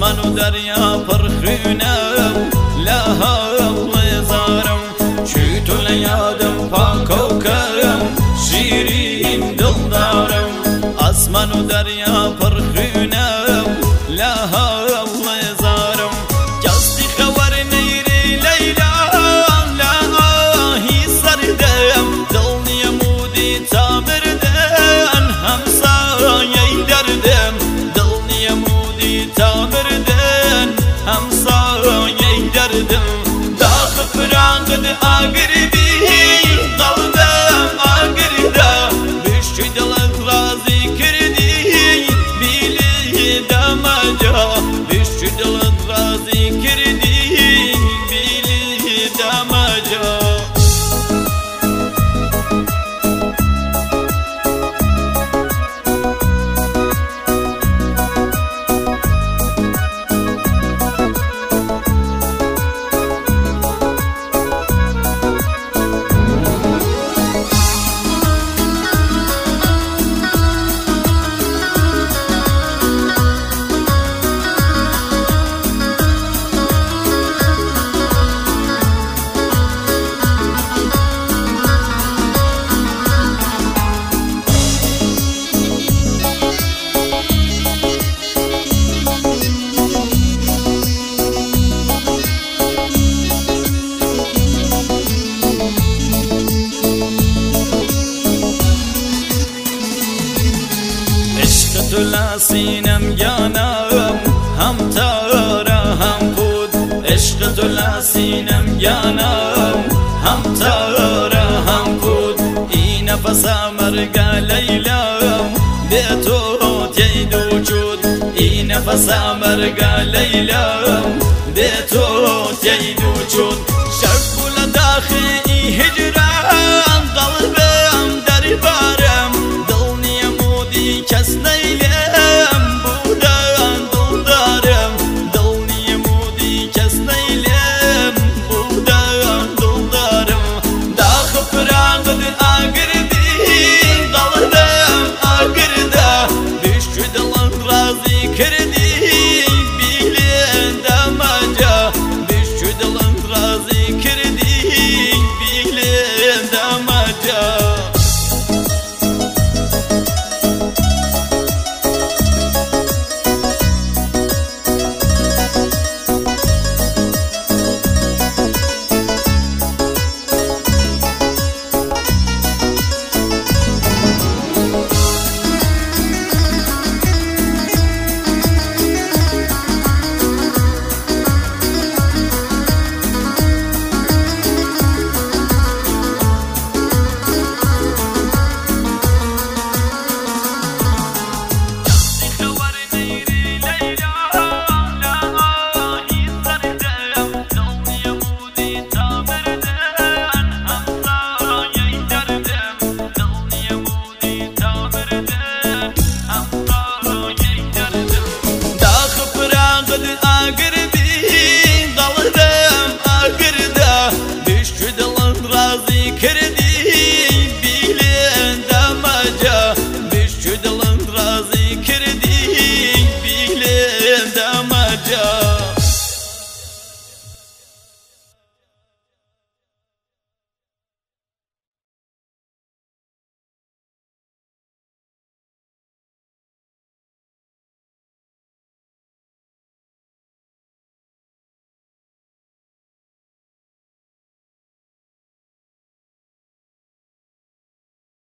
آسمان و دریا پرخونم لحاظ زارم چی تو لیادم پاک و کرم شیرین دل دارم آسمان و دریا پرخونم لحاظ زارم جستی خبر نیری لیلا لاهی سردم دل نیمودی تامردن همسایه دردم دل نیمودی تامردن همسایه دردم داخ پرانگد آگردی قلبم آگرده بشی دلت رازی کردی بیلی دمجا بشی دلت رازی کردی بیلی دمجا تو لاسینم یانم هم تارا هم بود عشق تو لاسینم یانم هم تارا هم بود این نفس مرگا لیلام به تو تید وجود این نفس مرگا لیلام